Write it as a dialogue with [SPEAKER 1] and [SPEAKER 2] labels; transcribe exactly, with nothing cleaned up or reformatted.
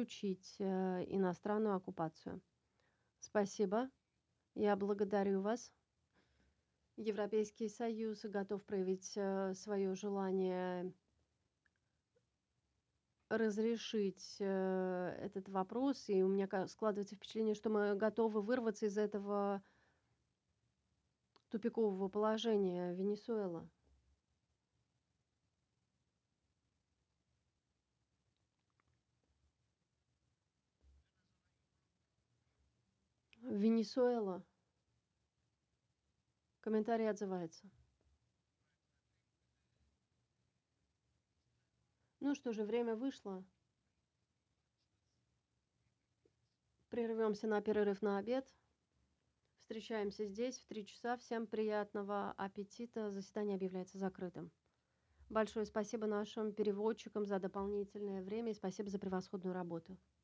[SPEAKER 1] исключить э, иностранную оккупацию. Спасибо. Я благодарю вас. Европейский Союз готов проявить свое желание разрешить э, этот вопрос, и у меня ка- складывается впечатление, что мы готовы вырваться из этого тупикового положения Венесуэла. Венесуэла. Комментарий отзывается. Ну что же, время вышло. Прервемся на перерыв на обед. Встречаемся здесь в три часа. Всем приятного аппетита. Заседание объявляется закрытым. Большое спасибо нашим переводчикам за дополнительное время и спасибо за превосходную работу.